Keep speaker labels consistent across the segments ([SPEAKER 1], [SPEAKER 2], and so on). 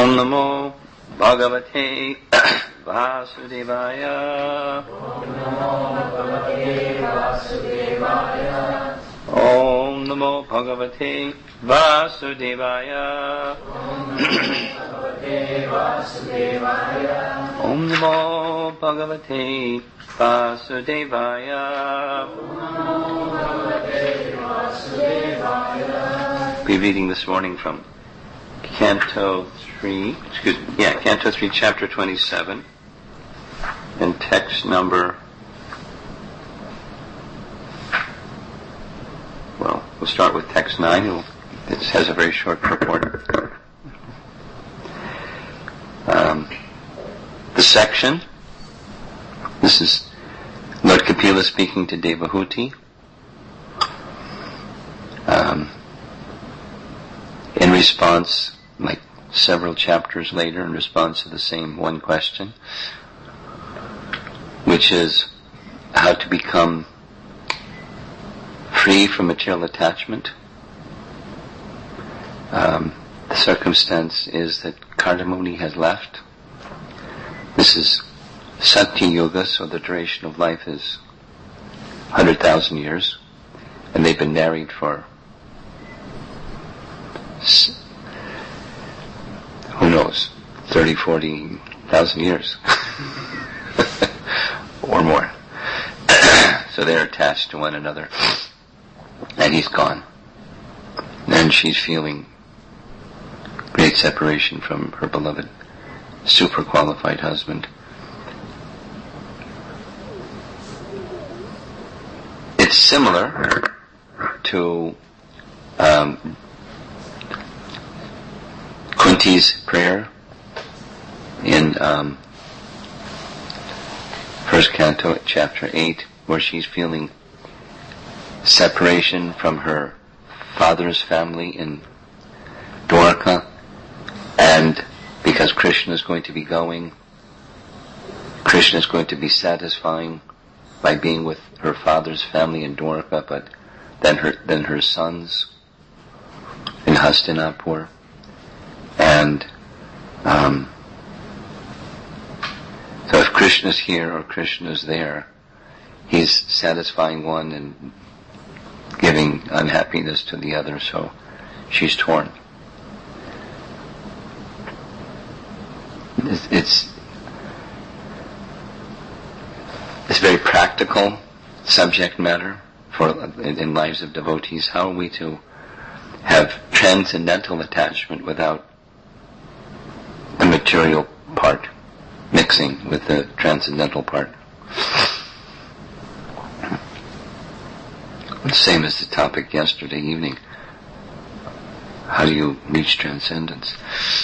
[SPEAKER 1] Om Namo Bhagavate Vasudevaya. Om Namo Bhagavate Vasudevaya. Om Namo Bhagavate Vasudevaya. We're reading this morning from Canto 3, chapter 27, and text number, we'll start with text 9. It has a very short purport. The section, this is Lord Kapila speaking to Devahuti. In response, like several chapters later, in response to the same one question, which is how to become free from material attachment. The circumstance is that Kardamuni has left. This is Satya Yuga, so the duration of life is 100,000 years, and they've been married for who knows, 30, 40,000 years or more. So they're attached to one another, and he's gone, and she's feeling great separation from her beloved, super qualified husband. It's similar to Kunti's prayer in first canto, chapter 8, where she's feeling separation from her father's family in Dwarka, and because Krishna is going to be going, Krishna is going to be satisfying by being with her father's family in Dwarka, but then her sons in Hastinapur. And so if Krishna's here or Krishna's there, he's satisfying one and giving unhappiness to the other, so she's torn. It's very practical subject matter in lives of devotees. How are we to have transcendental attachment without the material part mixing with the transcendental part? The same as the topic yesterday evening. How do you reach transcendence?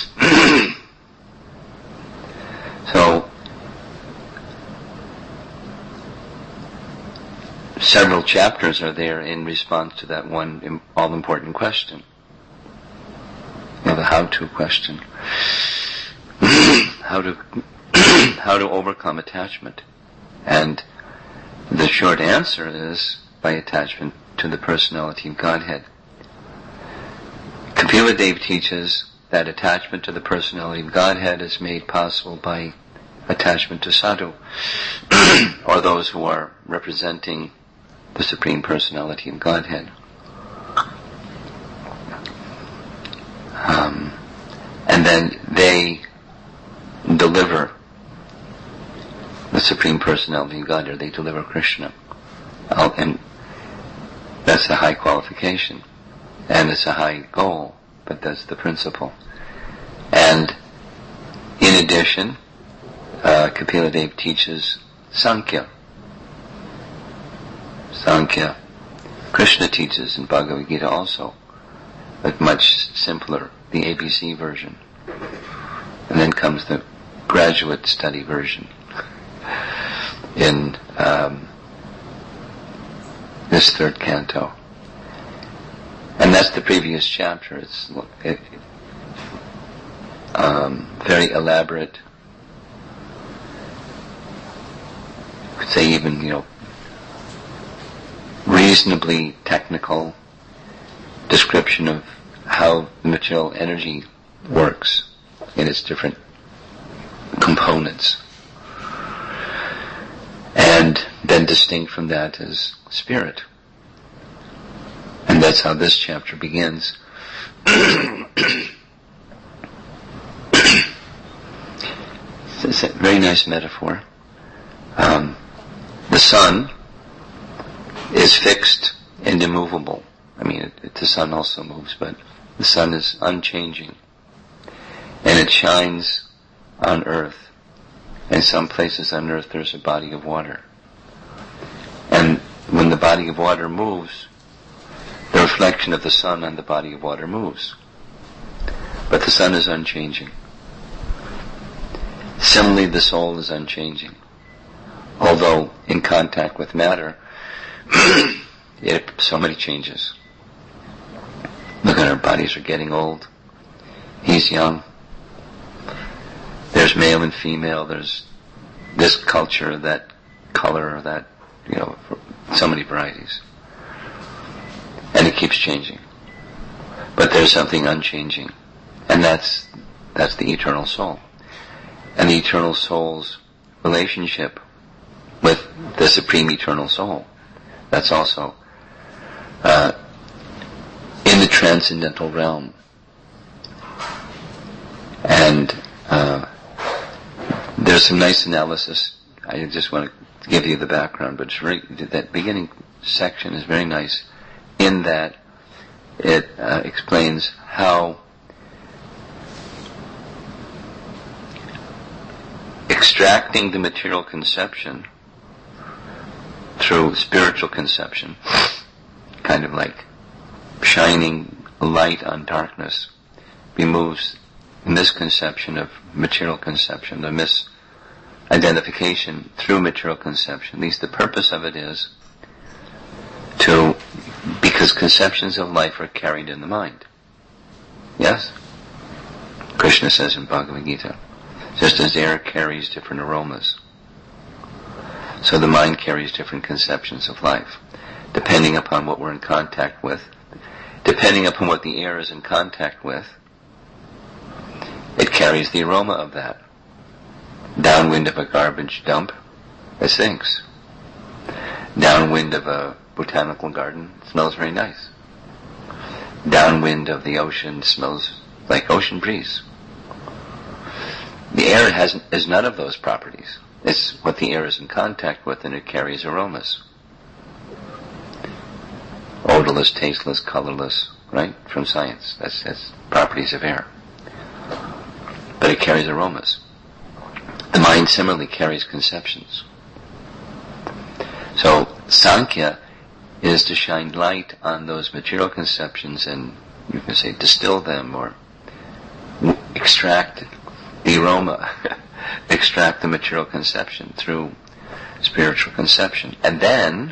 [SPEAKER 1] So, several chapters are there in response to that one all-important question. The how-to question. How to overcome attachment. And the short answer is by attachment to the personality of Godhead. Kapila Dev teaches that attachment to the personality of Godhead is made possible by attachment to sadhu, or those who are representing the Supreme Personality of Godhead. And then they deliver the Supreme Personality of Godhead. They deliver Krishna. And that's a high qualification. And it's a high goal, but that's the principle. And in addition, Kapila Dev teaches Sankhya. Krishna teaches in Bhagavad Gita also, but much simpler, the ABC version. And then comes the graduate study version in this third canto. And that's the previous chapter. It's very elaborate, I could say even, reasonably technical description of how the material energy works, in its different components. And then distinct from that is spirit. And that's how this chapter begins. It's a very nice metaphor. The sun is fixed and immovable. I mean, the sun also moves, but the sun is unchanging. And it shines on earth. In some places on earth there's a body of water. And when the body of water moves, the reflection of the sun on the body of water moves. But the sun is unchanging. Similarly, the soul is unchanging. Although in contact with matter, so many changes. Look at our bodies are getting old. He's young. There's male and female. There's this culture, that color, that, so many varieties. And it keeps changing. But there's something unchanging. And that's the eternal soul. And the eternal soul's relationship with the supreme eternal soul. That's also in the transcendental realm. And there's some nice analysis. I just want to give you the background, but that beginning section is very nice in that it explains how extracting the material conception through spiritual conception, kind of like shining light on darkness, removes misconception of material conception, the misidentification through material conception. At least the purpose of it is because conceptions of life are carried in the mind. Yes? Krishna says in Bhagavad Gita, just as air carries different aromas, so the mind carries different conceptions of life, depending upon what we're in contact with. Depending upon what the air is in contact with, it carries the aroma of that. Downwind of a garbage dump, it stinks. Downwind of a botanical garden, it smells very nice. Downwind of the ocean smells like ocean breeze. The air has none of those properties. It's what the air is in contact with, and it carries aromas. Odorless, tasteless, colorless, right? From science. That's properties of air. But it carries aromas. The mind similarly carries conceptions. So, Sankhya is to shine light on those material conceptions and, you can say, distill them or extract the aroma, extract the material conception through spiritual conception. And then,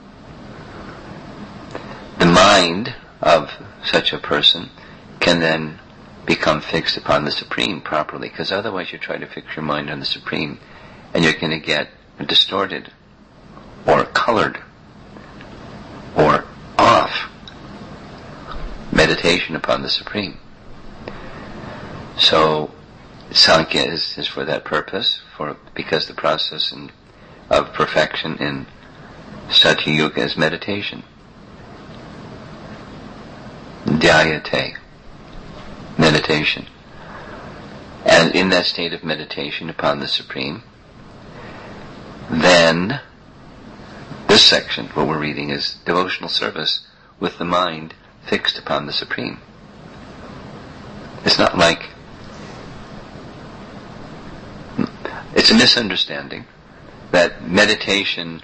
[SPEAKER 1] the mind of such a person can then become fixed upon the Supreme properly, because otherwise you try to fix your mind on the Supreme and you're going to get distorted or colored or off meditation upon the Supreme. So Sankhya is for that purpose, because the process of perfection in Satya Yuga is meditation. Dhyayate, meditation. And in that state of meditation upon the Supreme, then this section, what we're reading, is devotional service with the mind fixed upon the Supreme. It's not like, it's a misunderstanding that meditation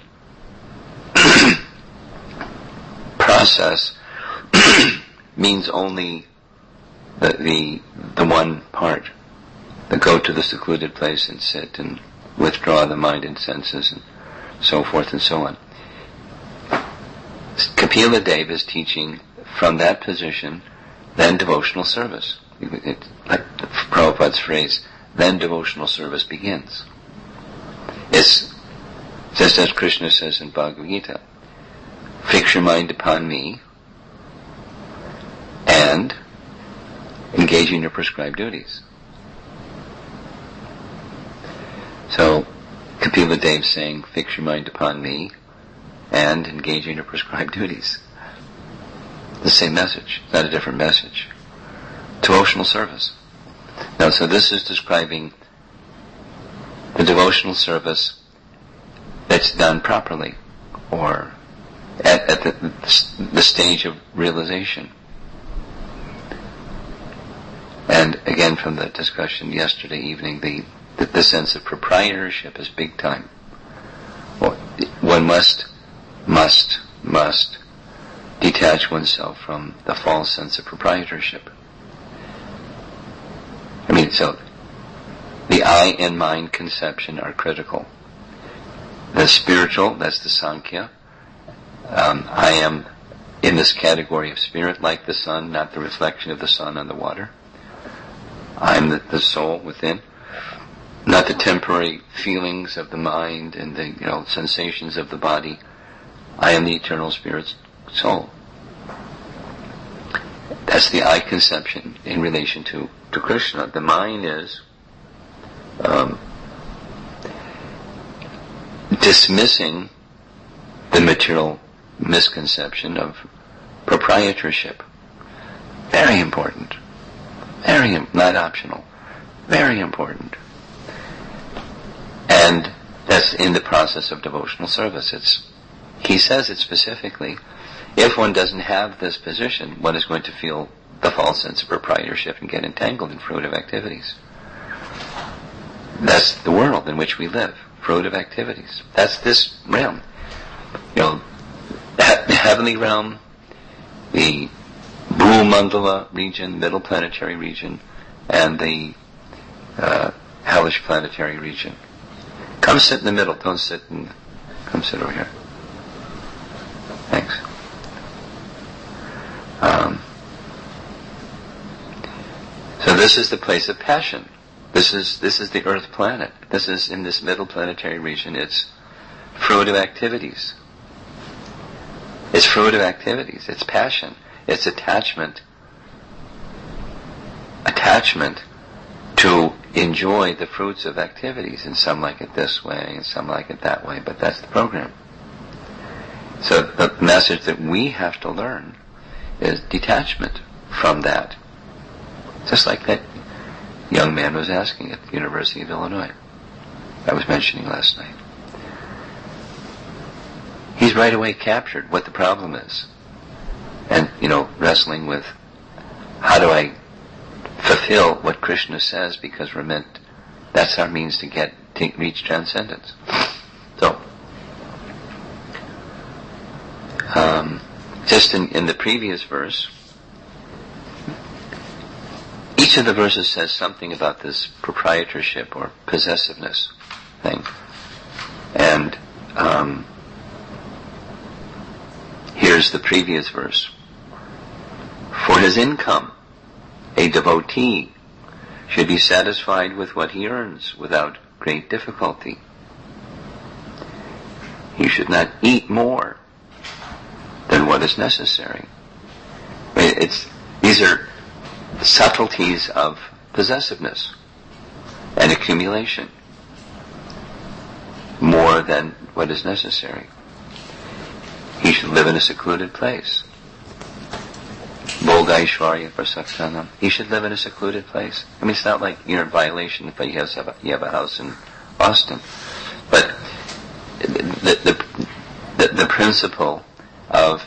[SPEAKER 1] process means only the one part, the go to the secluded place and sit and withdraw the mind and senses and so forth and so on. Kapila Deva is teaching from that position, then devotional service. It's like Prabhupada's phrase, then devotional service begins. It's just as Krishna says in Bhagavad Gita, fix your mind upon me and engage in your prescribed duties. So, Kapila Dev saying, fix your mind upon me and engage in your prescribed duties. The same message, not a different message. Devotional service. Now, so this is describing the devotional service that's done properly, or at the stage of realization. And again, from the discussion yesterday evening, the sense of proprietorship is big time. Well, one must detach oneself from the false sense of proprietorship. I mean, so the I and mind conception are critical. The spiritual, that's the Sankhya. I am in this category of spirit, like the sun, not the reflection of the sun on the water. I'm the soul within, not the temporary feelings of the mind and the sensations of the body. I am the eternal spirit's soul. That's the I conception in relation to Krishna. The mind is dismissing the material misconception of proprietorship. Very important. Not optional. Very important. And that's in the process of devotional service. He says it specifically. If one doesn't have this position, one is going to feel the false sense of proprietorship and get entangled in fruitive activities. That's the world in which we live. Fruitive activities. That's this realm. The heavenly realm, the Bhumandala region, middle planetary region, and the hellish planetary region. Come sit in the middle. Come sit over here. Thanks. So this is the place of passion. This is the Earth planet. This is in this middle planetary region. It's fruitive activities. It's fruitive activities. It's passion. It's attachment to enjoy the fruits of activities. And some like it this way, and some like it that way. But that's the program. So the message that we have to learn is detachment from that. Just like that young man was asking at the University of Illinois. I was mentioning last night. He's right away captured what the problem is. And, wrestling with how do I fulfill what Krishna says, because that's our means to reach transcendence. So, just in the previous verse, each of the verses says something about this proprietorship or possessiveness thing. And here's the previous verse. For his income, a devotee should be satisfied with what he earns without great difficulty. He should not eat more than what is necessary. These are subtleties of possessiveness and accumulation, more than what is necessary. He should live in a secluded place. Bhoga Aishwarya Prasaktanam. He should live in a secluded place. I mean, it's not like you're in violation if you have a house in Boston. But the principle of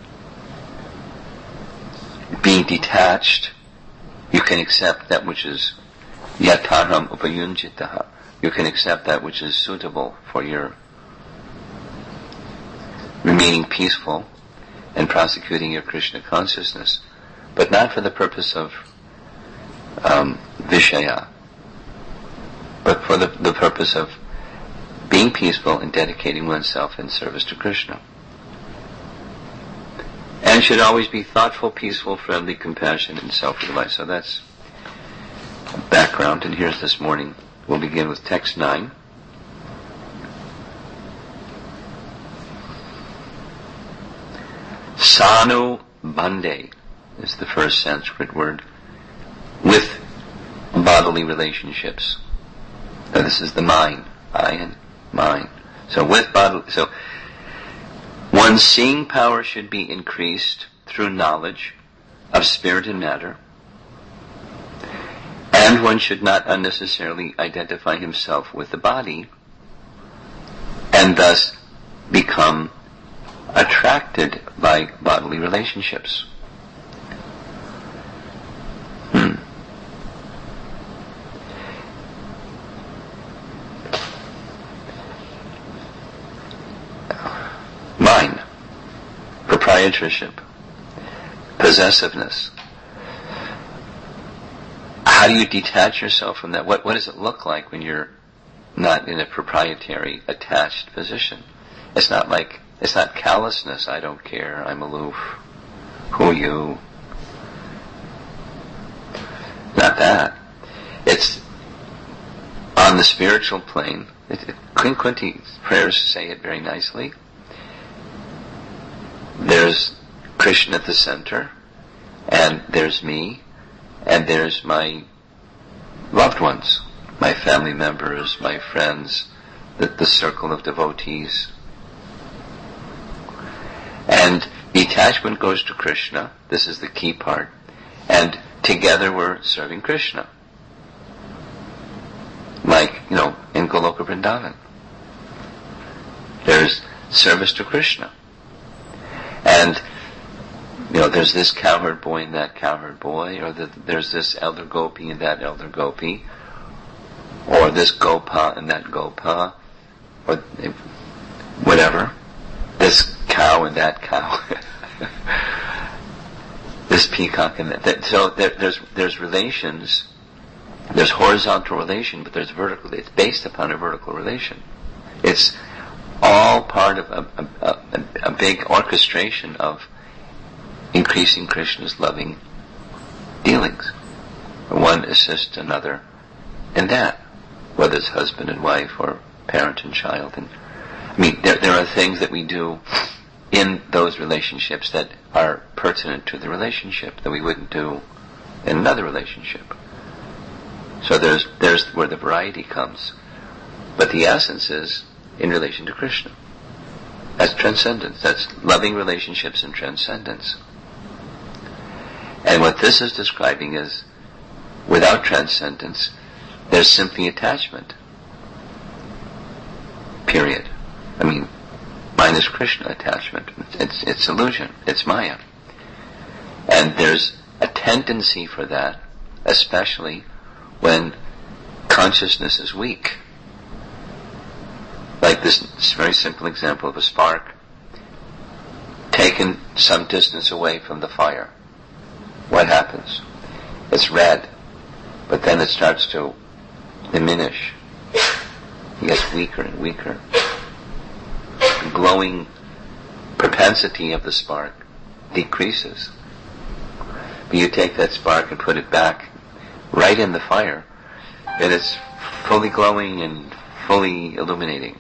[SPEAKER 1] being detached, you can accept that which is yatharam upayunjitaha. You can accept that which is suitable for your remaining peaceful and prosecuting your Krishna consciousness, but not for the purpose of vishaya, but for the purpose of being peaceful and dedicating oneself in service to Krishna. And should always be thoughtful, peaceful, friendly, compassionate, and self-realized. So that's background, and here's this morning. We'll begin with text 9. Sanu Bande is the first Sanskrit word, with bodily relationships. Now this is the mind. I and mine. So one's seeing power should be increased through knowledge of spirit and matter, and one should not unnecessarily identify himself with the body and thus become attracted by bodily relationships. Mine, proprietorship, possessiveness. How do you detach yourself from that? What does it look like when you're not in a proprietary, attached position? It's not callousness. I don't care. I'm aloof. Who are you? Not that. It's on the spiritual plane. Queen Kunti's prayers say it very nicely. There's Krishna at the center, and there's me, and there's my loved ones, my family members, my friends, the circle of devotees. And detachment goes to Krishna. This is the key part. And together we're serving Krishna. Like, in Goloka Vrindavan. There's service to Krishna. And, there's this cowherd boy and that cowherd boy, or there's this elder gopi and that elder gopi, or this gopa and that gopa, or whatever. This cow and that cow. This peacock and that. So there's relations. There's horizontal relation, but there's vertical. It's based upon a vertical relation. It's all part of a big orchestration of increasing Krishna's loving dealings. One assists another in that, whether it's husband and wife or parent and child. And there are things that we do in those relationships that are pertinent to the relationship that we wouldn't do in another relationship. So there's where the variety comes. But the essence is in relation to Krishna. That's transcendence. That's loving relationships and transcendence. And what this is describing is, without transcendence, there's simply attachment. Period. Mine is Krishna attachment. It's illusion. It's Maya. And there's a tendency for that, especially when consciousness is weak. Like this very simple example of a spark taken some distance away from the fire. What happens? It's red, but then it starts to diminish. It gets weaker and weaker. The glowing propensity of the spark decreases. But you take that spark and put it back right in the fire, and it's fully glowing and fully illuminating.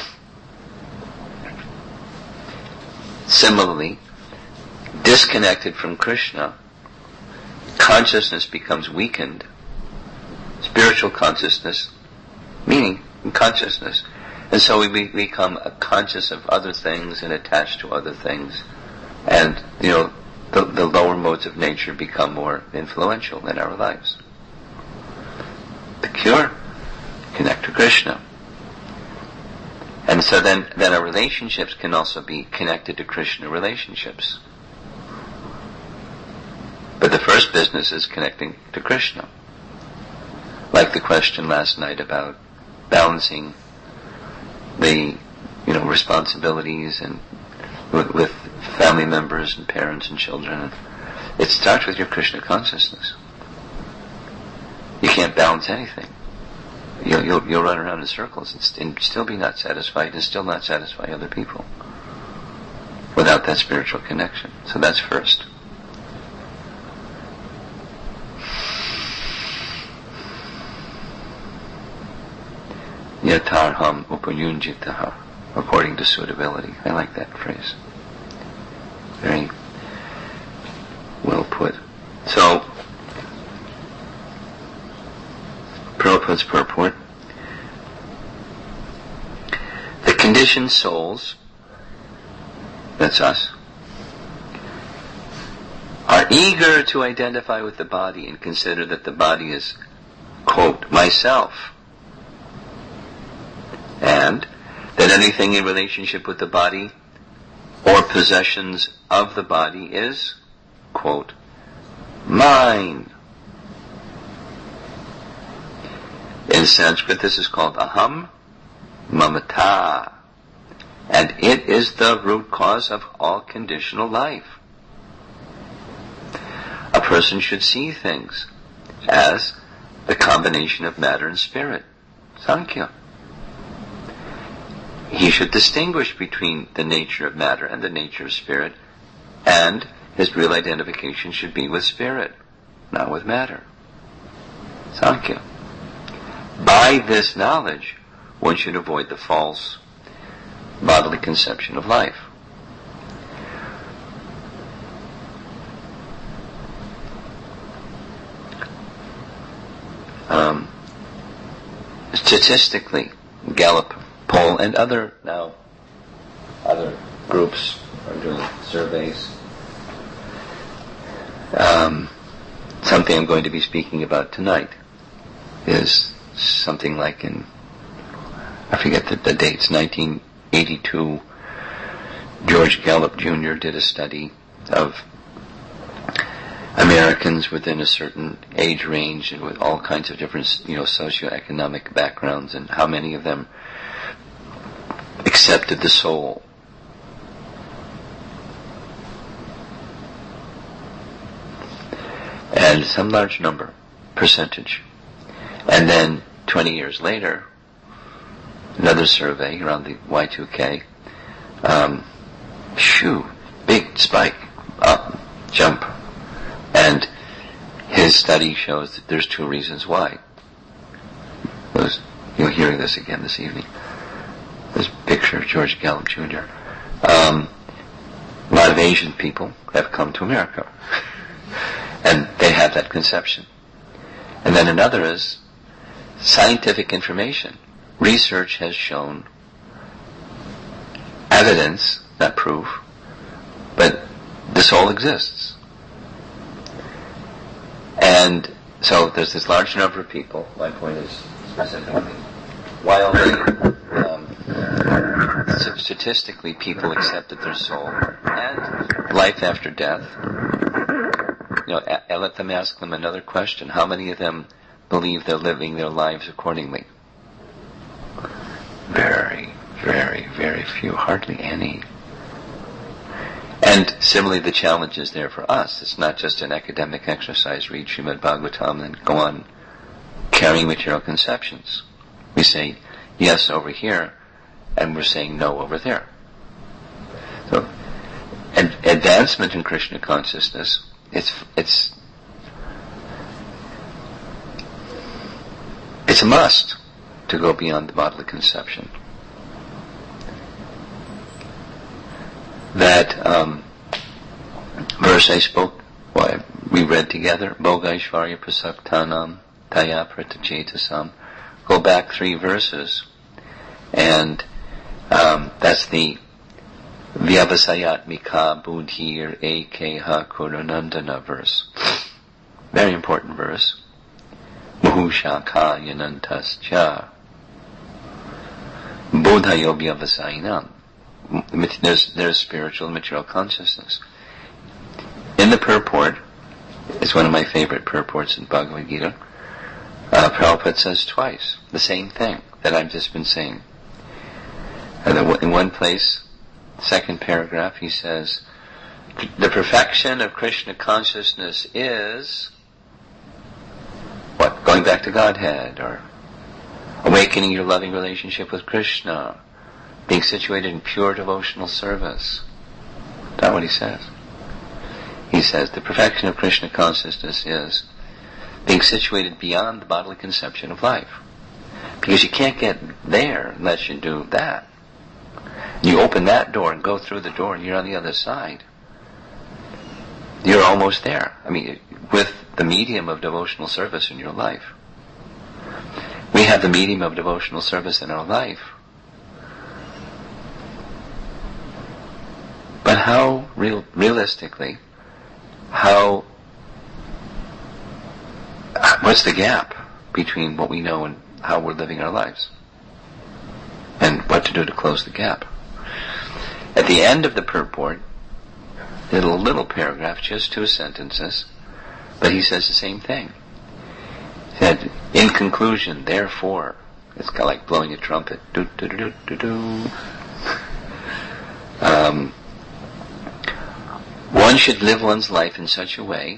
[SPEAKER 1] Similarly, disconnected from Krishna, consciousness becomes weakened. Spiritual consciousness, meaning consciousness. And so we become conscious of other things and attached to other things. And, the lower modes of nature become more influential in our lives. The cure, connect to Krishna. And so then our relationships can also be connected to Krishna relationships. But the first business is connecting to Krishna. Like the question last night about balancing the, responsibilities and with family members and parents and children. It starts with your Krishna consciousness. You can't balance anything. You'll run around in circles and still be not satisfied and still not satisfy other people without that spiritual connection. So that's first. Yatarham upayunjitaha, according to suitability. I like that phrase. Very well put. So, Prabhupada's purport. Conditioned souls, that's us, are eager to identify with the body and consider that the body is, quote, myself, and that anything in relationship with the body or possessions of the body is, quote, mine. In Sanskrit, this is called aham mamata, and it is the root cause of all conditional life. A person should see things as the combination of matter and spirit, Sankhya. He should distinguish between the nature of matter and the nature of spirit, and his real identification should be with spirit, not with matter, Sankhya. By this knowledge, one should avoid the false bodily conception of life. Statistically, Gallup poll and other groups are doing surveys. Something I'm going to be speaking about tonight is something like I forget the dates, 1982, George Gallup Jr. did a study of Americans within a certain age range and with all kinds of different, socioeconomic backgrounds, and how many of them accepted the soul. And some large percentage. And then 20 years later, another survey around the Y2K, big spike, up, jump. And his study shows that there's two reasons why. You're hearing this again this evening. This picture of George Gallup Jr. A lot of Asian people have come to America. And they have that conception. And then another is scientific information. Research has shown evidence, not proof, but the soul exists. And so there's this large number of people, my point is specifically, while statistically people accept that their soul and life after death, I let them ask them another question. How many of them believe they're living their lives accordingly? Very, very, very few, hardly any. And similarly, the challenge is there for us. It's not just an academic exercise, read Srimad Bhagavatam and go on carrying material conceptions. We say yes over here, and we're saying no over there. So, advancement in Krishna consciousness, it's a must to go beyond the bodily conception. That verse we read together, Bhogaishvarya Prasaktanam Taya Pratachetasam. Go back 3 verses, and that's the Vyavasayatmika Buddhir Ekeha Kurunandana verse. Very important verse. Muhushaka Yanantascha Buddhayo Vyavasayanam. There's spiritual and material consciousness. In the purport, it's one of my favorite purports in Bhagavad Gita, Prabhupada says twice the same thing that I've just been saying. And in one place, second paragraph, he says, the perfection of Krishna consciousness is what? Going back to Godhead, or awakening your loving relationship with Krishna, being situated in pure devotional service. That's what he says. He says the perfection of Krishna consciousness is being situated beyond the bodily conception of life. Because you can't get there unless you do that. You open that door and go through the door and you're on the other side. You're almost there. With the medium of devotional service in your life. We have the medium of devotional service in our life. realistically, what's the gap between what we know and how we're living our lives? And what to do to close the gap. At the end of the purport, little paragraph, just 2 sentences, but he says the same thing. He said, in conclusion, therefore, it's kind of like blowing a trumpet. Do, do, do, do, do, do. One should live one's life in such a way,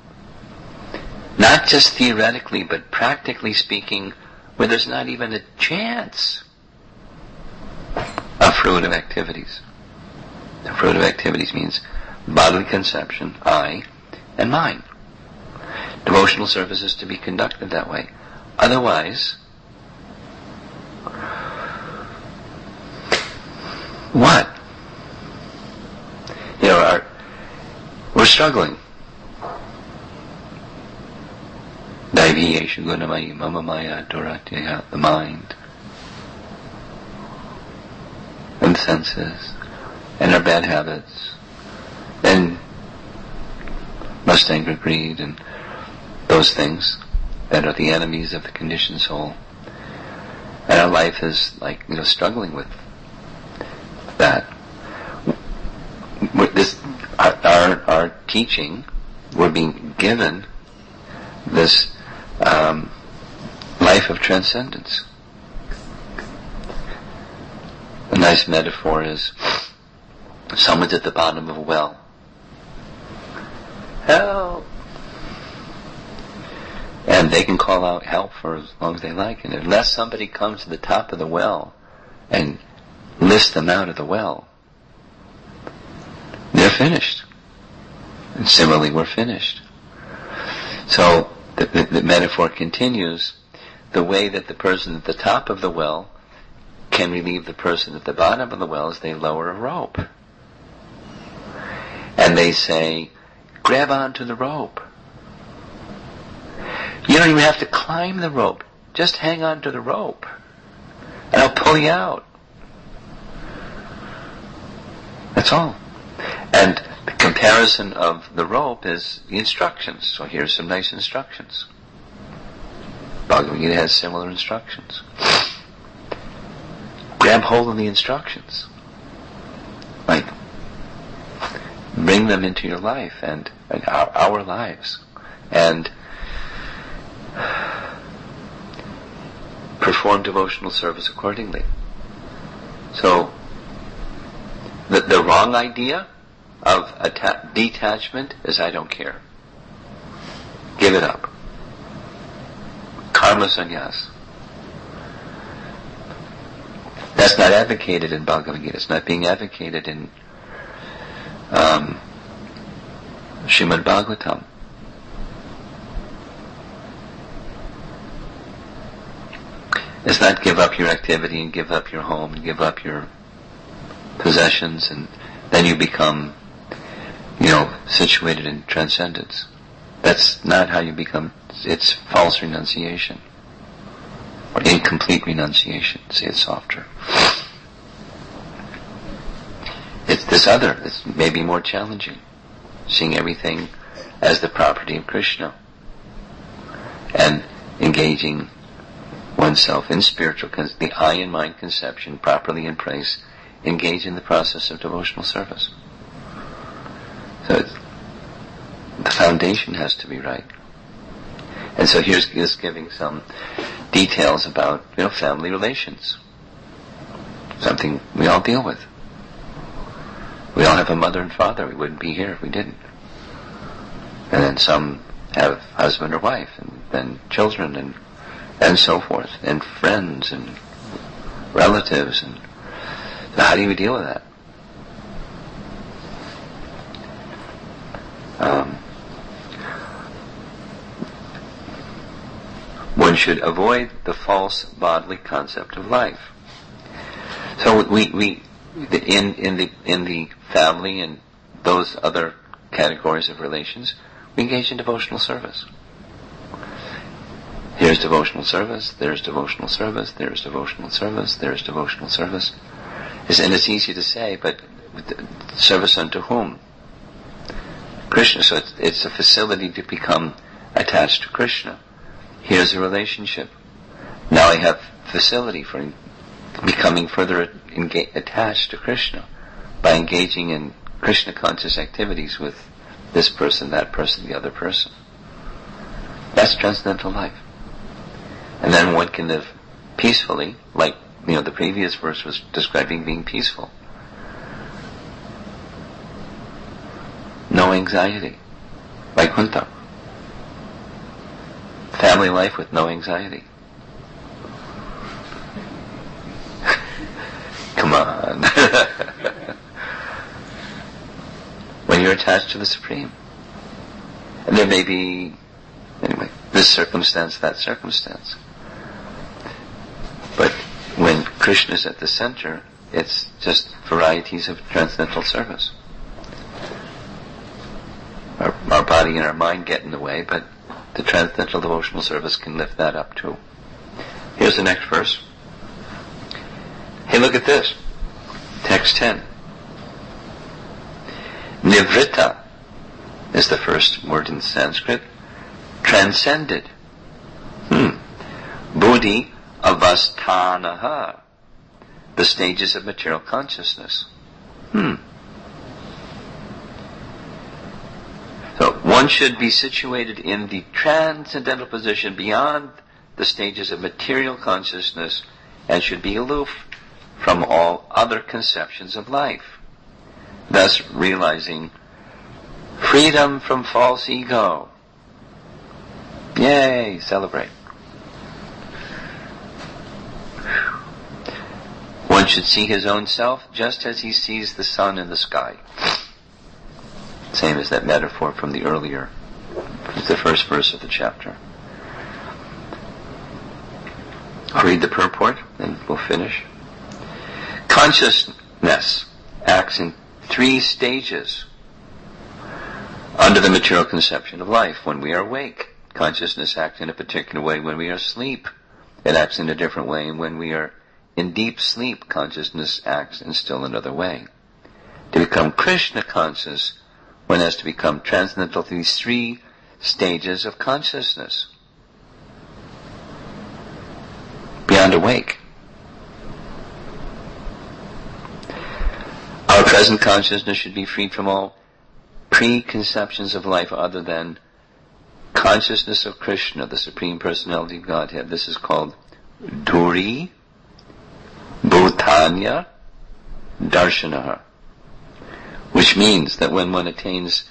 [SPEAKER 1] not just theoretically, but practically speaking, where there's not even a chance of fruitive activities. The fruitive activities means bodily conception, I, and mind. Devotional service is to be conducted that way. Otherwise, what? We're struggling. The mind and senses and our bad habits and lust, anger, greed, and those things that are the enemies of the conditioned soul. And our life is like, struggling with that. Our teaching, we're being given this life of transcendence. A nice metaphor is someone's at the bottom of a well. Help! And they can call out help for as long as they like, and unless somebody comes to the top of the well and lifts them out of the well, they're finished. And similarly, we're finished. So the metaphor continues, the way that the person at the top of the well can relieve the person at the bottom of the well is they lower a rope. And they say, grab onto the rope. You don't even have to climb the rope. Just hang on to the rope. And I'll pull you out. That's all. And the comparison of the rope is the instructions. So here's some nice instructions. Bhagavad Gita has similar instructions. Grab hold of the instructions. Like, bring them into your life and our lives. And perform devotional service accordingly. So, the wrong idea of detachment is I don't care. Give it up. Karma sannyas. That's not advocated in Bhagavad Gita. It's not being advocated in Srimad Bhagavatam. It's not give up your activity and give up your home and give up your possessions and then you become, situated in transcendence. That's not how you become. It's false renunciation. Or incomplete renunciation, say it softer. It's this other, it's maybe more challenging. Seeing everything as the property of Krishna. And engaging oneself in spiritual, the I and mind conception properly in place, engage in the process of devotional service. So the foundation has to be right. And so here's giving some details about, family relations. Something we all deal with. We all have a mother and father. We wouldn't be here if we didn't. And then some have husband or wife, and then children, and so forth, and friends, and relatives, and so how do you deal with that? One should avoid the false bodily concept of life. So we in the family and those other categories of relations, we engage in devotional service. Here's devotional service, there's devotional service, there's devotional service, there's devotional service. And it's easy to say, but service unto whom? Krishna. So it's a facility to become attached to Krishna. Here's a relationship. Now I have facility for becoming further attached to Krishna by engaging in Krishna conscious activities with this person, that person, the other person. That's transcendental life. And then one can live peacefully, like the previous verse was describing being peaceful. No anxiety, like Vaikuntha. Family life with no anxiety. Come on. When you're attached to the Supreme. And there may be, anyway, this circumstance, that circumstance. But when Krishna is at the center, it's just varieties of transcendental service. Our body and our mind get in the way, but the transcendental devotional service can lift that up too. Here's the next verse. Hey, look at this. Text 10. Nivritta is the first word in Sanskrit. Transcended. Buddhi avasthanaha. The stages of material consciousness. So one should be situated in the transcendental position beyond the stages of material consciousness and should be aloof from all other conceptions of life, thus realizing freedom from false ego. Yay, celebrate. One should see his own self just as he sees the sun in the sky. Same as that metaphor from the earlier, it's the first verse of the chapter. I'll read the purport and we'll finish. Consciousness acts in 3 stages under the material conception of life. When we are awake, consciousness acts in a particular way. When we are asleep, it acts in a different way. And when we are in deep sleep, consciousness acts in still another way. To become Krishna conscious, one has to become transcendental to these 3 stages of consciousness. Beyond awake. Our present consciousness should be freed from all preconceptions of life other than consciousness of Krishna, the Supreme Personality of Godhead. This is called Dhuri Bhutanya Darshanaha, which means that when one attains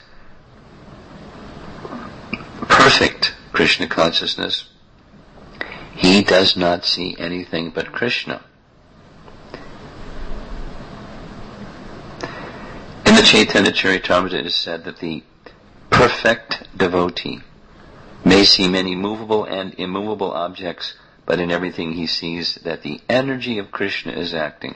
[SPEAKER 1] perfect Krishna consciousness, he does not see anything but Krishna. In the Chaitanya Charitamrita it is said that the perfect devotee may see many movable and immovable objects, but in everything he sees that the energy of Krishna is acting.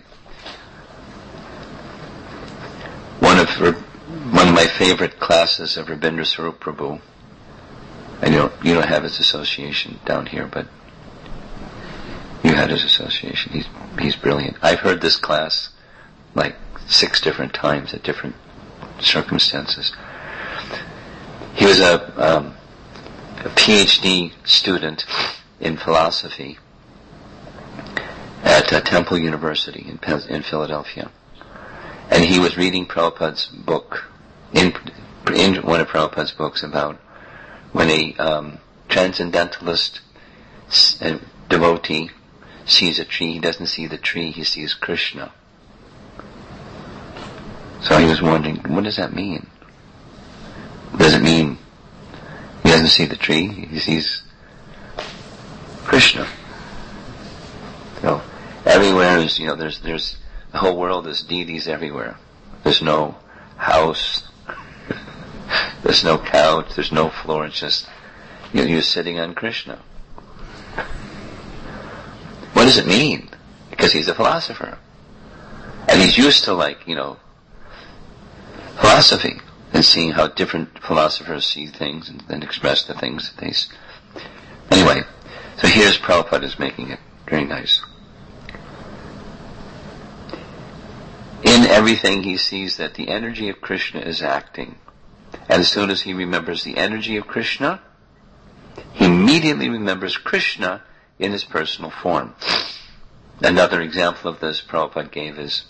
[SPEAKER 1] One of my favorite classes of Rabindra Swarup Prabhu, I know you don't have his association down here, but you had his association. He's brilliant. I've heard this class like 6 different times at different circumstances. He was a PhD student in philosophy at Temple University in Philadelphia. And he was reading Prabhupada's book, in one of Prabhupada's books, about when a transcendentalist devotee sees a tree, he doesn't see the tree, he sees Krishna. So he was wondering, what does that mean? Does it mean he doesn't see the tree, he sees Krishna? So everywhere is, there's the whole world is deities everywhere. There's no house, there's no couch, there's no floor, it's just you're sitting on Krishna. What does it mean? Because he's a philosopher. And he's used to philosophy and seeing how different philosophers see things and express the things that they see. Anyway, so here's Prabhupada is making it very nice. In everything he sees that the energy of Krishna is acting. And as soon as he remembers the energy of Krishna, he immediately remembers Krishna in his personal form. Another example of this Prabhupada gave is,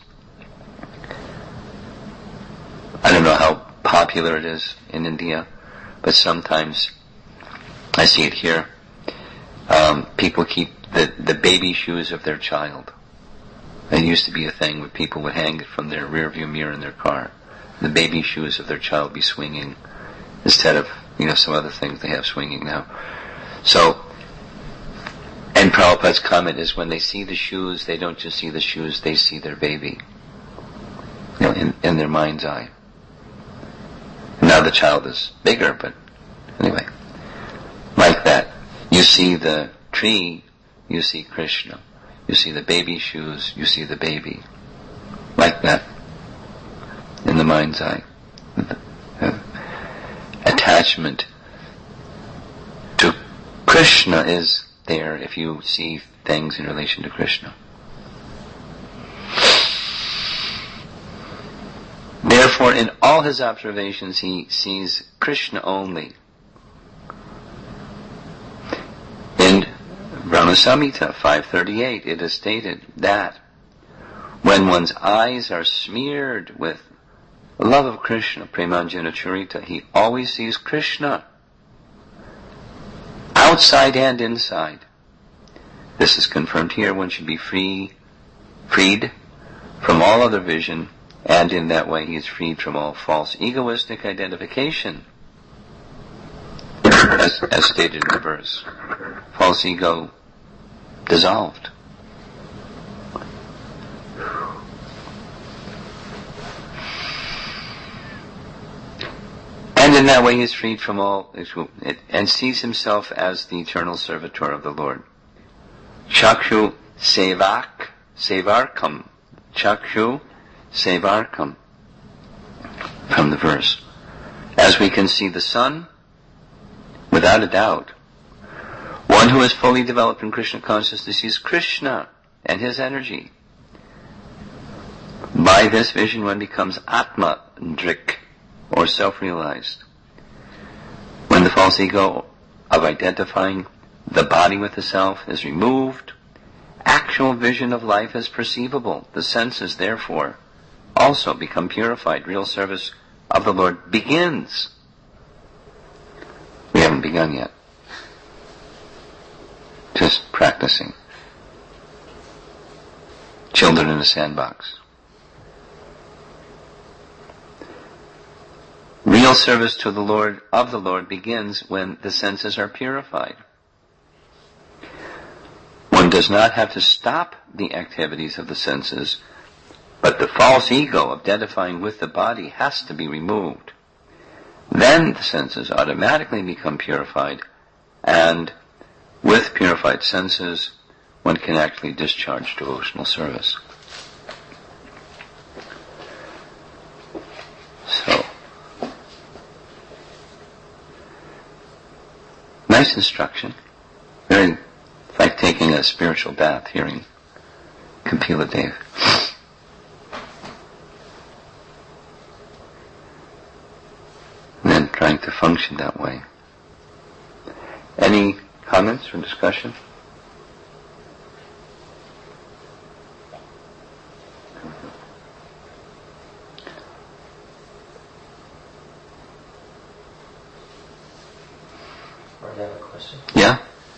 [SPEAKER 1] I don't know how popular it is in India, but sometimes I see it here. People keep the baby shoes of their child. It used to be a thing where people would hang it from their rear view mirror in their car. The baby shoes of their child be swinging instead of, some other things they have swinging now. So, and Prabhupada's comment is when they see the shoes, they don't just see the shoes, they see their baby. In their mind's eye. Now the child is bigger, but anyway. Like that. You see the tree, you see Krishna. You see the baby shoes, you see the baby. Like that. In the mind's eye. Attachment to Krishna is there if you see things in relation to Krishna. Therefore, in all his observations, he sees Krishna only. In Brahma Samhita 538, it is stated that when one's eyes are smeared with love of Krishna, Premanjana Charita, he always sees Krishna, outside and inside. This is confirmed here. One should be freed from all other vision, and in that way he is freed from all false egoistic identification. As stated in the verse, false ego dissolved. And in that way he is freed from all, and sees himself as the eternal servitor of the Lord. Chakshu sevarkam. Chakshu sevarkam. From the verse. As we can see the sun, without a doubt, one who is fully developed in Krishna consciousness sees Krishna and his energy. By this vision one becomes Atma-drik, or self-realized. When the false ego of identifying the body with the self is removed, actual vision of life is perceivable. The senses, therefore, also become purified. Real service of the Lord begins. We haven't begun yet. Just practicing. Children in a sandbox. Real service to the Lord, of the Lord, begins when the senses are purified. One does not have to stop the activities of the senses, but the false ego of identifying with the body has to be removed. Then the senses automatically become purified, and with purified senses, one can actually discharge devotional service. So, nice instruction. Very like taking a spiritual bath, hearing Kapila Dev. And then trying to function that way. Any comments or discussion?
[SPEAKER 2] I have a question.
[SPEAKER 1] Yeah?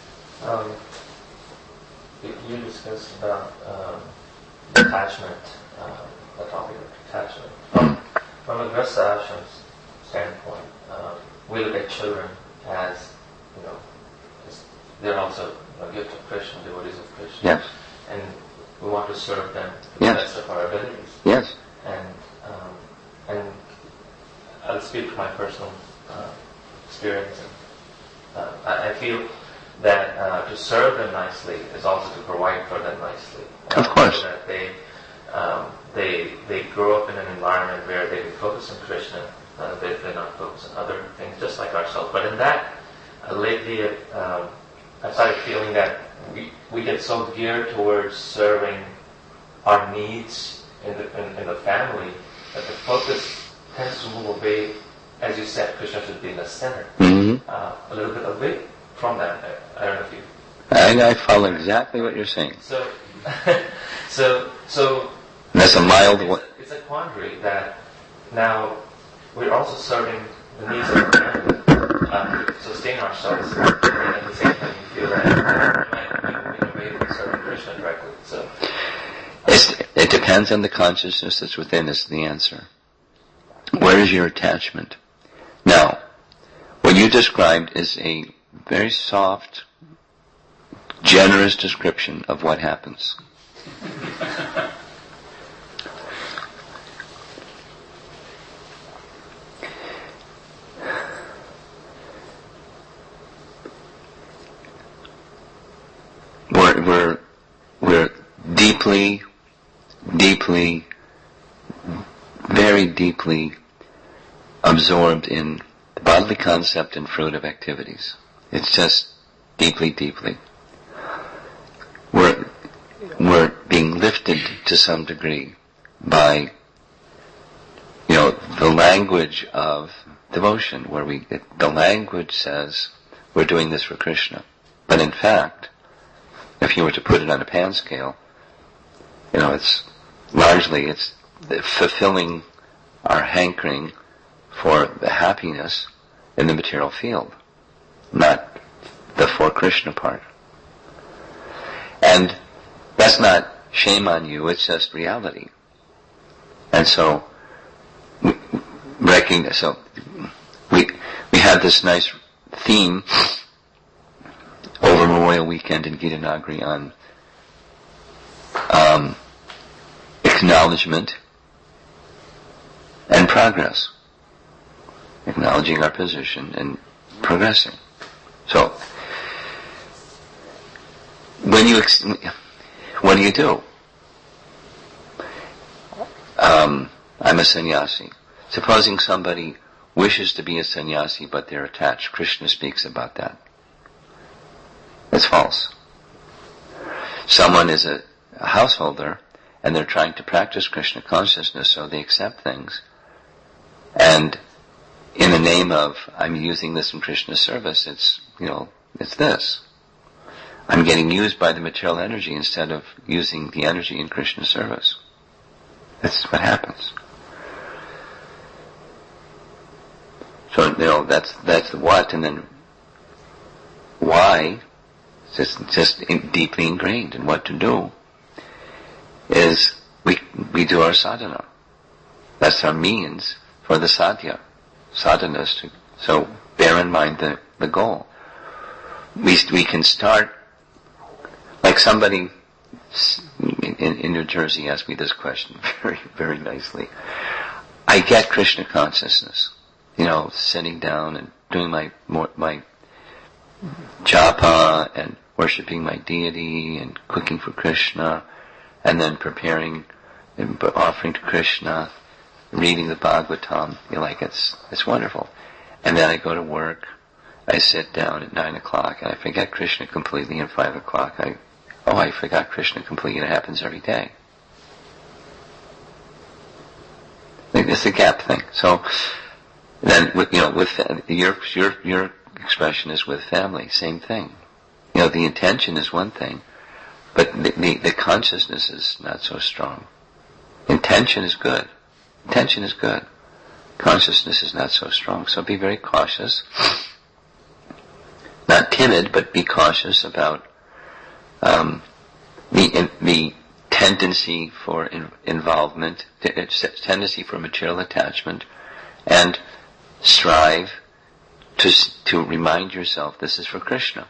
[SPEAKER 2] You discussed about attachment, the topic of attachment. From a Grihastha Ashram's standpoint, we look at children as, they're also a gift of Krishna, devotees of Krishna.
[SPEAKER 1] Yes.
[SPEAKER 2] And we want to serve them to the best of our abilities.
[SPEAKER 1] Yes.
[SPEAKER 2] And I'll speak from my personal experience. I feel that to serve them nicely is also to provide for them nicely.
[SPEAKER 1] Of course.
[SPEAKER 2] So that they grow up in an environment where they can focus on Krishna, they're not focused on other things, just like ourselves. But in that, lately I started feeling that we get so geared towards serving our needs in the family that the focus tends to move away as you said, Krishna should be in the center.
[SPEAKER 1] Mm-hmm.
[SPEAKER 2] A little bit away from that. I don't know if you...
[SPEAKER 1] I follow exactly what you're saying.
[SPEAKER 2] So
[SPEAKER 1] that's a mild one.
[SPEAKER 2] It's a quandary that now we're also serving the needs of the family to sustain ourselves, and at the same time you feel that we might be moving away from serving Krishna directly. So
[SPEAKER 1] it depends on the consciousness that's within is the answer. Where is your attachment? Now, what you described is a very soft, generous description of what happens. We're deeply, very deeply absorbed in the bodily concept and fruit of activities. It's just deeply. We're being lifted to some degree by, the language of devotion, where the language says we're doing this for Krishna. But in fact, if you were to put it on a pan scale, it's fulfilling our hankering for the happiness in the material field, not the for Krishna part. And that's not shame on you, it's just reality. And so, we had this nice theme over Memorial Weekend in Gitanagari on acknowledgement and progress. Acknowledging our position and progressing. So, what do you do? I'm a sannyasi. Supposing somebody wishes to be a sannyasi but they're attached. Krishna speaks about that. It's false. Someone is a householder and they're trying to practice Krishna consciousness, so they accept things. And in the name of, I'm using this in Krishna's service, it's this. I'm getting used by the material energy instead of using the energy in Krishna's service. That's what happens. So, that's the what, and then why, just deeply ingrained in what to do, is we do our sadhana. That's our means for the sadhanas. So bear in mind the goal. We can start, like somebody in New Jersey asked me this question very, very nicely. I get Krishna consciousness, sitting down and doing my japa and worshipping my deity and cooking for Krishna, and then preparing and offering to Krishna, reading the Bhagavatam. It's wonderful. And then I go to work, I sit down at 9 o'clock and I forget Krishna completely, and 5 o'clock I forgot Krishna completely, and it happens every day. It's a gap thing. So then, with your expression is with family, same thing. The intention is one thing, but the consciousness is not so strong. Intention is good. Consciousness is not so strong. So be very cautious. Not timid, but be cautious about the tendency for involvement, tendency for material attachment, and strive to remind yourself this is for Krishna.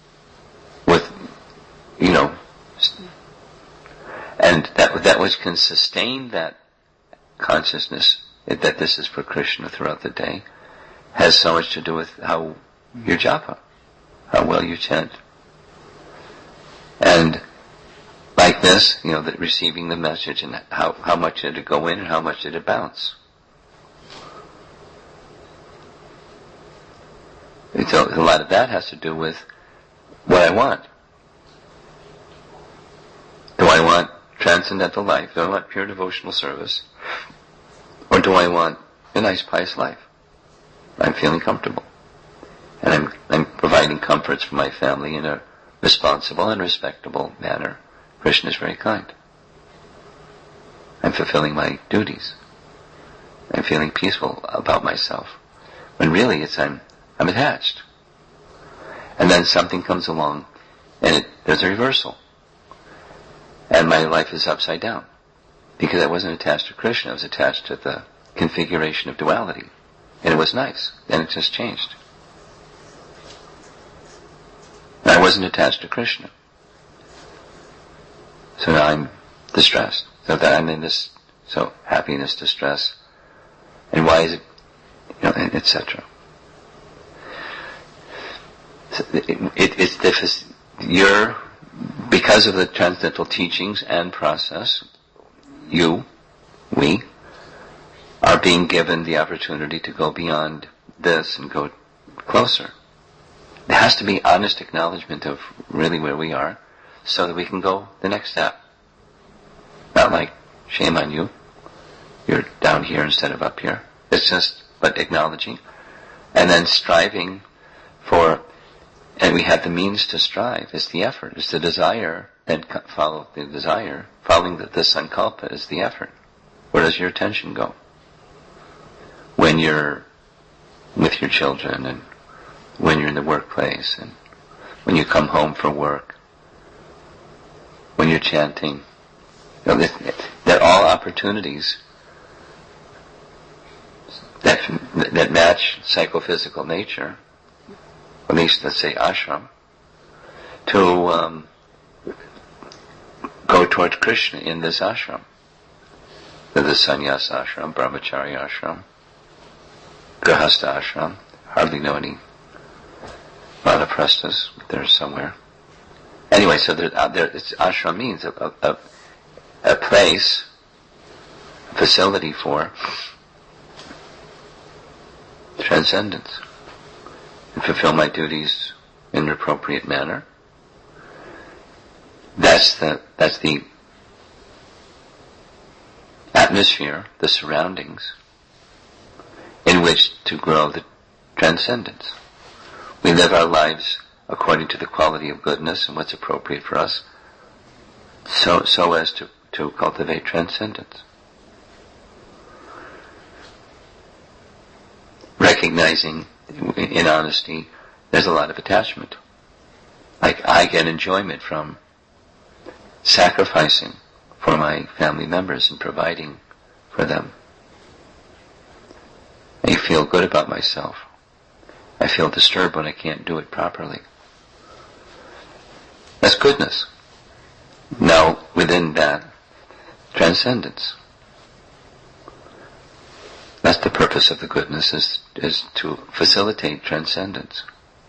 [SPEAKER 1] And that which can sustain that consciousness that this is for Krishna throughout the day has so much to do with how your japa, how well you chant. And like this, receiving the message and how much did it go in and how much did it bounce. So a lot of that has to do with what I want. Do I want transcendental life? Do I want pure devotional service? Or do I want a nice pious life? I'm feeling comfortable. And I'm providing comforts for my family in a responsible and respectable manner. Krishna is very kind. I'm fulfilling my duties. I'm feeling peaceful about myself. When really it's I'm attached. And then something comes along and there's a reversal. And my life is upside down. Because I wasn't attached to Krishna, I was attached to the configuration of duality. And it was nice. Then it just changed. And I wasn't attached to Krishna. So now I'm distressed. So that I'm in this, so happiness, distress. And why is it, etc. So because of the transcendental teachings and process, we, are being given the opportunity to go beyond this and go closer. There has to be honest acknowledgement of really where we are so that we can go the next step. Not like, shame on you, you're down here instead of up here. It's just, but acknowledging. And then striving for, and we have the means to strive. It's the effort, it's the desire, and follow the desire. Following the sankalpa is the effort. Where does your attention go? When you're with your children, and when you're in the workplace, and when you come home from work, when you're chanting. They're all opportunities that match psychophysical nature, at least let's say ashram, to go towards Krishna in this ashram. There's the sannyas ashram, brahmacharya ashram, grahastha ashram. Hardly know any vanaprasthas, but there's somewhere. Anyway, so ashram means a place, a facility for transcendence, and fulfill my duties in an appropriate manner. That's the atmosphere, the surroundings, in which to grow the transcendence. We live our lives according to the quality of goodness and what's appropriate for us, so as to cultivate transcendence. Recognizing in honesty there's a lot of attachment. Like I get enjoyment from sacrificing for my family members and providing for them. I feel good about myself. I feel disturbed when I can't do it properly. That's goodness. Now, within that, transcendence. That's the purpose of the goodness, is to facilitate transcendence.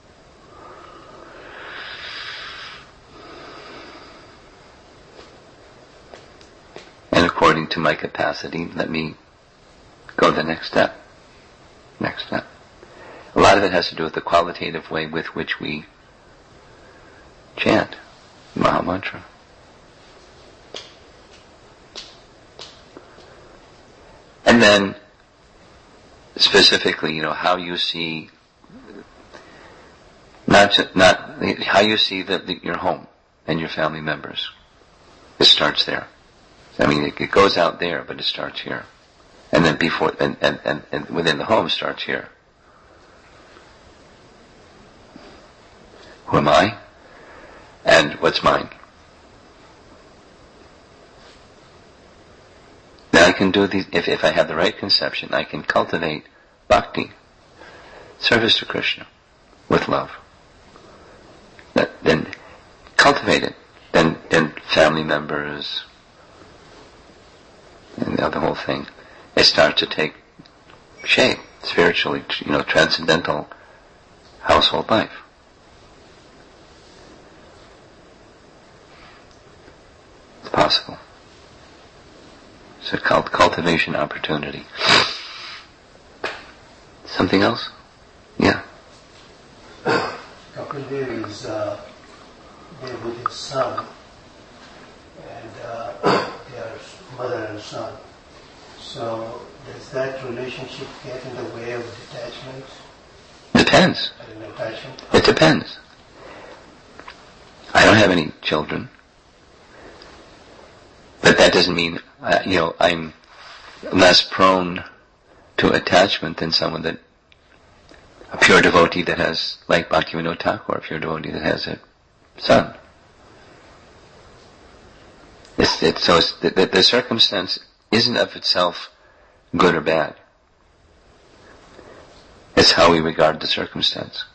[SPEAKER 1] And according to my capacity, let me go the next step. Next step. A lot of it has to do with the qualitative way with which we chant Maha Mantra. And then, specifically, how you see, not how you see your home and your family members. It starts there. I mean, it goes out there, but it starts here. And then before, and within the home starts here. Who am I? And what's mine? Now I can do these, if I have the right conception, I can cultivate bhakti, service to Krishna, with love. Then cultivate it. Then family members, and the whole thing, it starts to take shape, spiritually, transcendental household life. It's possible. It's a cultivation opportunity. Something else? Yeah.
[SPEAKER 3] Dr. Dev is there with his son, and they are mother and son. So does that relationship get in the way of detachment
[SPEAKER 1] Depends.
[SPEAKER 3] and attachment?
[SPEAKER 1] It depends. I don't have any children. But that doesn't mean, I'm less prone to attachment than someone a pure devotee that has, like Bhaktivinoda Thakur, a pure devotee that has a son. The circumstance isn't of itself good or bad. It's how we regard the circumstance.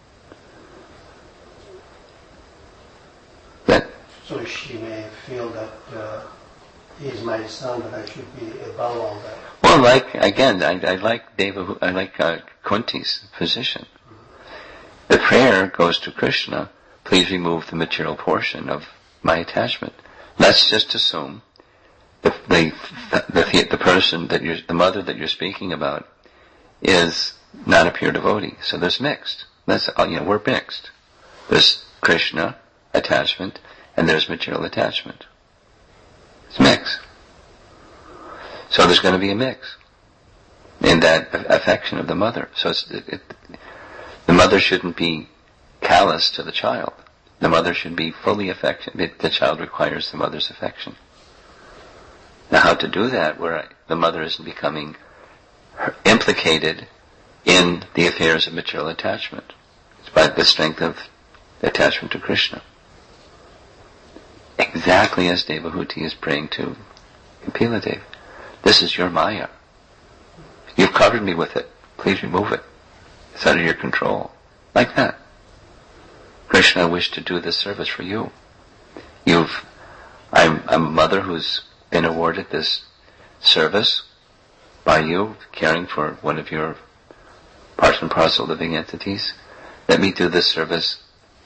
[SPEAKER 3] So she may feel that he is my son, but I should be above all that.
[SPEAKER 1] Well, I like Kunti's position. The prayer goes to Krishna, please remove the material portion of my attachment. Let's just assume the person the mother that you're speaking about is not a pure devotee. So there's mixed. We're mixed. There's Krishna attachment and there's material attachment. It's mixed. So there's going to be a mix in that affection of the mother. So the mother shouldn't be callous to the child. The mother should be fully affectionate. The child requires the mother's affection. Now, how to do that where the mother isn't becoming implicated in the affairs of material attachment? It's by the strength of attachment to Krishna. Exactly as Devahuti is praying to Kapila. This is your Maya. You've covered me with it. Please remove it. It's out of your control. Like that. Krishna, I wish to do this service for you. I'm a mother who's been awarded this service by you, caring for one of your part and parcel living entities. Let me do this service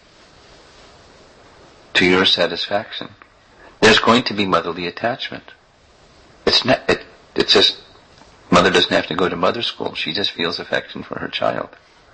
[SPEAKER 1] to your satisfaction. There's going to be motherly attachment. It's just, mother doesn't have to go to mother school. She just feels affection for her child.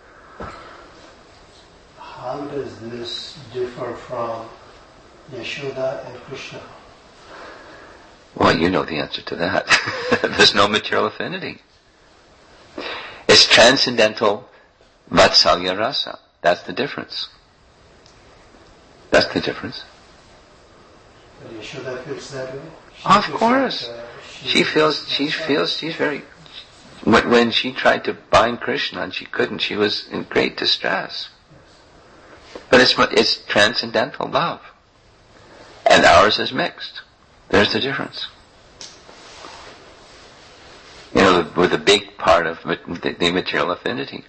[SPEAKER 3] How does this differ from Yashoda and Krishna?
[SPEAKER 1] Well, you know the answer to that. There's no material affinity. It's transcendental Vatsalya rasa. That's the difference. That's the difference.
[SPEAKER 3] But Yashoda feels that way?
[SPEAKER 1] Of course. She feels she's very... When she tried to bind Krishna and she couldn't, she was in great distress. But it's transcendental love. And ours is mixed. There's the difference. With a big part of the material affinity.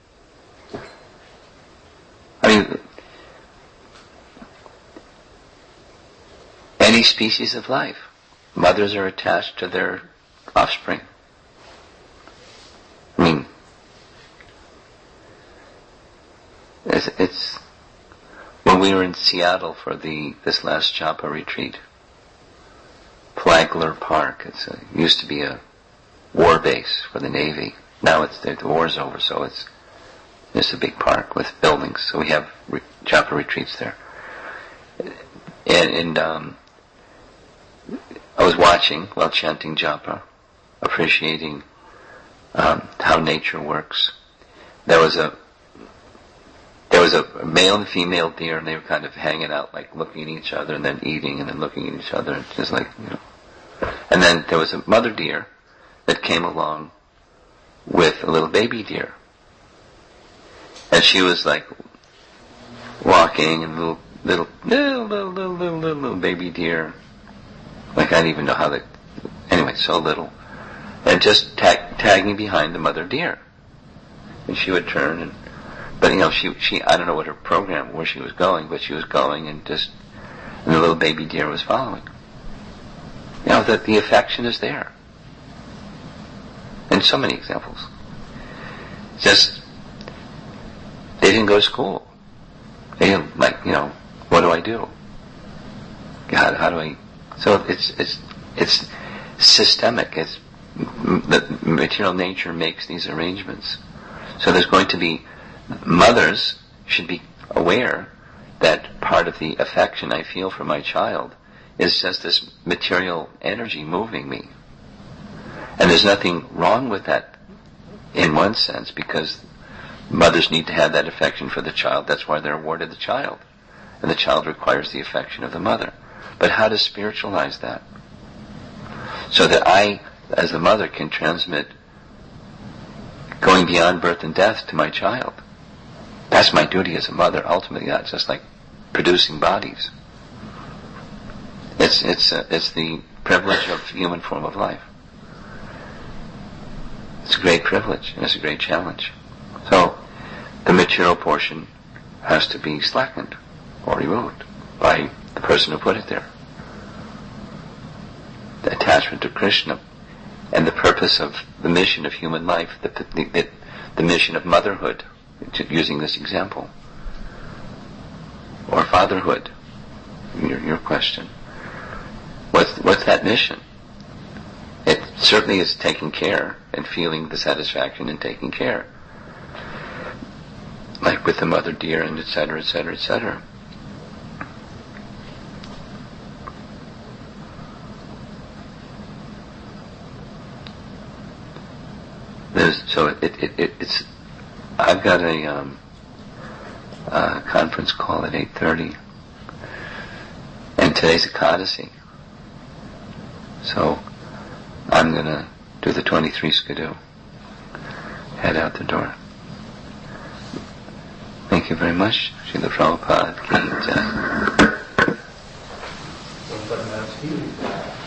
[SPEAKER 1] I mean, any species of life, mothers are attached to their offspring. I mean, it's when we were in Seattle for this last Japa retreat, Flagler Park. It used to be a war base for the Navy. Now the war's over, so it's a big park with buildings. So we have Japa retreats there. And I was watching while chanting Japa, appreciating how nature works. There was a male and female deer, and they were kind of hanging out, like looking at each other, and then eating, and then looking at each other, and just like, And then there was a mother deer that came along with a little baby deer, and she was like walking, and little baby deer, like I don't even know how they, anyway, so little, and just tagging behind the mother deer, and she would turn but she I don't know what her program, where she was going, but she was going, and the little baby deer was following. That the affection is there. And so many examples. Just, they didn't go to school. They didn't, what do I do? How do I, so it's systemic. The material nature makes these arrangements. So there's going to be, mothers should be aware that part of the affection I feel for my child is just this material energy moving me. And there's nothing wrong with that in one sense, because mothers need to have that affection for the child. That's why they're awarded the child. And the child requires the affection of the mother. But how to spiritualize that? So that I, as the mother, can transmit going beyond birth and death to my child. That's my duty as a mother, ultimately. That's just like producing bodies. It's the privilege of human form of life. It's a great privilege, and it's a great challenge. So, the material portion has to be slackened or removed by the person who put it there. The attachment to Krishna and the purpose of the mission of human life, the mission of motherhood, using this example, or fatherhood, your question. What's that mission? It certainly is taking care and feeling the satisfaction in taking care, like with the mother deer, and etc., etc., etc. It's. I've got a conference call at 8:30, and today's Ekadasi. So I'm going to do the 23 skidoo, head out the door. Thank you very much. Srila Prabhupada Ki Jai.